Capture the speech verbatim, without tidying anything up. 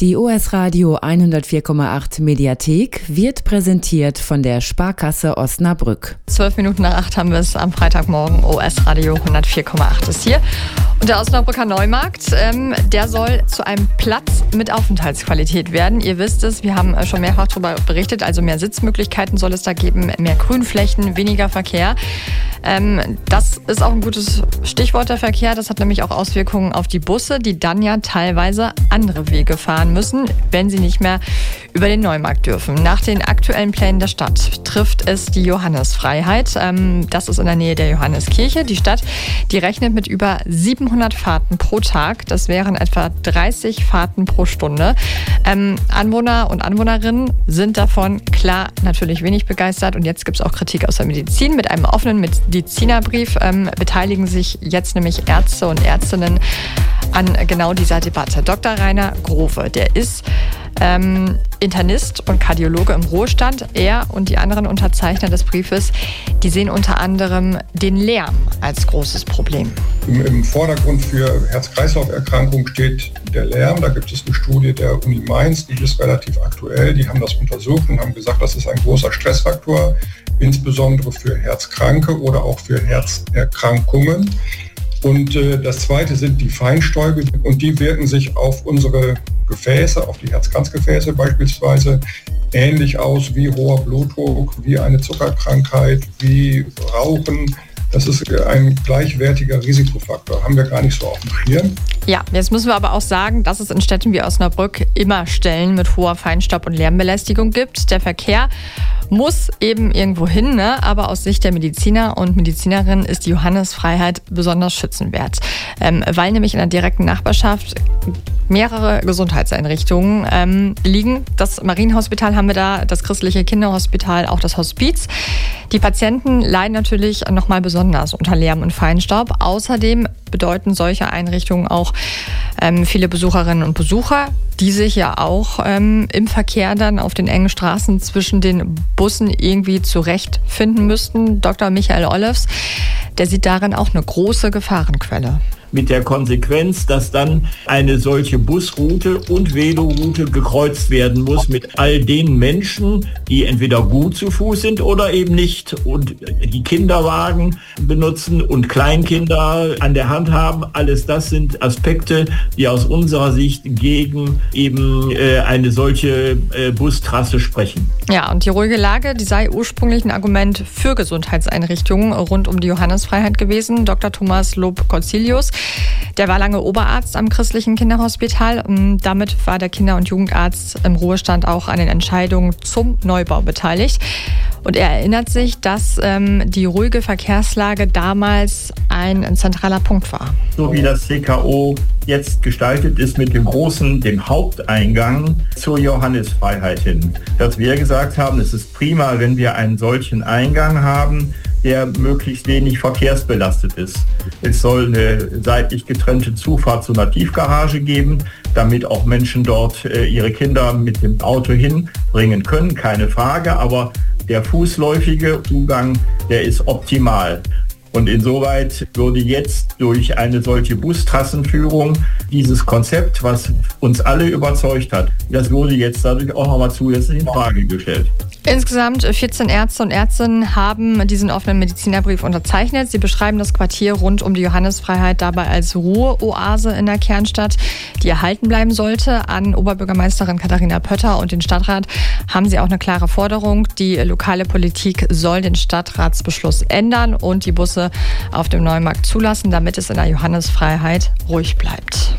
Die O S Radio hundertvier Komma acht Mediathek wird präsentiert von der Sparkasse Osnabrück. Zwölf Minuten nach acht haben wir es am Freitagmorgen. O S Radio hundertvier Komma acht ist hier. Und der Osnabrücker Neumarkt, ähm, der soll zu einem Platz mit Aufenthaltsqualität werden. Ihr wisst es, wir haben schon mehrfach darüber berichtet, also mehr Sitzmöglichkeiten soll es da geben, mehr Grünflächen, weniger Verkehr. Ähm, das ist auch ein gutes Stichwort, der Verkehr. Das hat nämlich auch Auswirkungen auf die Busse, die dann ja teilweise andere Wege fahren müssen, wenn sie nicht mehr über den Neumarkt dürfen. Nach den aktuellen Plänen der Stadt trifft es die Johannesfreiheit. Ähm, das ist in der Nähe der Johanneskirche. Die Stadt, die rechnet mit über siebenhundert Fahrten pro Tag. Das wären etwa dreißig Fahrten pro Stunde. Ähm, Anwohner und Anwohnerinnen sind davon klar natürlich wenig begeistert. Und jetzt gibt es auch Kritik aus der Medizin. Mit einem offenen Medizinerbrief ähm, beteiligen sich jetzt nämlich Ärzte und Ärztinnen an genau dieser Debatte. Doktor Rainer Grove, der ist ähm, Internist und Kardiologe im Ruhestand. Er und die anderen Unterzeichner des Briefes, die sehen unter anderem den Lärm als großes Problem. Im, im Vordergrund für Herz-Kreislauf-Erkrankungen steht der Lärm. Da gibt es eine Studie der Uni Mainz, die ist relativ aktuell. Die haben das untersucht und haben gesagt, das ist ein großer Stressfaktor, insbesondere für Herzkranke oder auch für Herzerkrankungen. Und äh, das zweite sind die Feinstäube und die wirken sich auf unsere Gefäße, auf die Herzkranzgefäße beispielsweise, ähnlich aus wie hoher Blutdruck, wie eine Zuckerkrankheit, wie Rauchen. Das ist ein gleichwertiger Risikofaktor, haben wir gar nicht so auf dem Schirm. Ja, jetzt müssen wir aber auch sagen, dass es in Städten wie Osnabrück immer Stellen mit hoher Feinstaub- und Lärmbelästigung gibt. Der Verkehr muss eben irgendwo hin, ne? Aber aus Sicht der Mediziner und Medizinerinnen ist die Johannesfreiheit besonders schützenwert, ähm, weil nämlich in der direkten Nachbarschaft mehrere Gesundheitseinrichtungen ähm, liegen. Das Marienhospital haben wir da, das christliche Kinderhospital, auch das Hospiz. Die Patienten leiden natürlich nochmal besonders unter Lärm und Feinstaub. Außerdem bedeuten solche Einrichtungen auch ähm, viele Besucherinnen und Besucher, die sich ja auch ähm, im Verkehr dann auf den engen Straßen zwischen den Bussen irgendwie zurechtfinden müssten. Doktor Michael Ollefs, der sieht darin auch eine große Gefahrenquelle. Mit der Konsequenz, dass dann eine solche Busroute und Veloroute gekreuzt werden muss mit all den Menschen, die entweder gut zu Fuß sind oder eben nicht und die Kinderwagen benutzen und Kleinkinder an der Hand haben. Alles das sind Aspekte, die aus unserer Sicht gegen eben äh, eine solche äh, Bustrasse sprechen. Ja, und die ruhige Lage, die sei ursprünglich ein Argument für Gesundheitseinrichtungen rund um die Johannesfreiheit gewesen. Doktor Thomas Lob-Corzilius, der war lange Oberarzt am christlichen Kinderhospital. Und damit war der Kinder- und Jugendarzt im Ruhestand auch an den Entscheidungen zum Neubau beteiligt. Und er erinnert sich, dass ähm, die ruhige Verkehrslage damals ein, ein zentraler Punkt war. So wie das C K O jetzt gestaltet ist mit dem großen, dem Haupteingang zur Johannesfreiheit hin. Dass wir gesagt haben, es ist prima, wenn wir einen solchen Eingang haben, der möglichst wenig verkehrsbelastet ist. Es soll eine seitlich getrennte Zufahrt zu einer Tiefgarage geben, damit auch Menschen dort äh, ihre Kinder mit dem Auto hinbringen können, keine Frage, aber der fußläufige Zugang, der ist optimal. Und insoweit würde jetzt durch eine solche Bustrassenführung dieses Konzept, was uns alle überzeugt hat, das wurde jetzt dadurch auch nochmal zusätzlich in Frage gestellt. Insgesamt vierzehn Ärzte und Ärztinnen haben diesen offenen Medizinerbrief unterzeichnet. Sie beschreiben das Quartier rund um die Johannesfreiheit dabei als Ruheoase in der Kernstadt, die erhalten bleiben sollte. An Oberbürgermeisterin Katharina Pötter und den Stadtrat haben sie auch eine klare Forderung. Die lokale Politik soll den Stadtratsbeschluss ändern und die Busse auf dem Neumarkt zulassen, damit es in der Johannesfreiheit ruhig bleibt.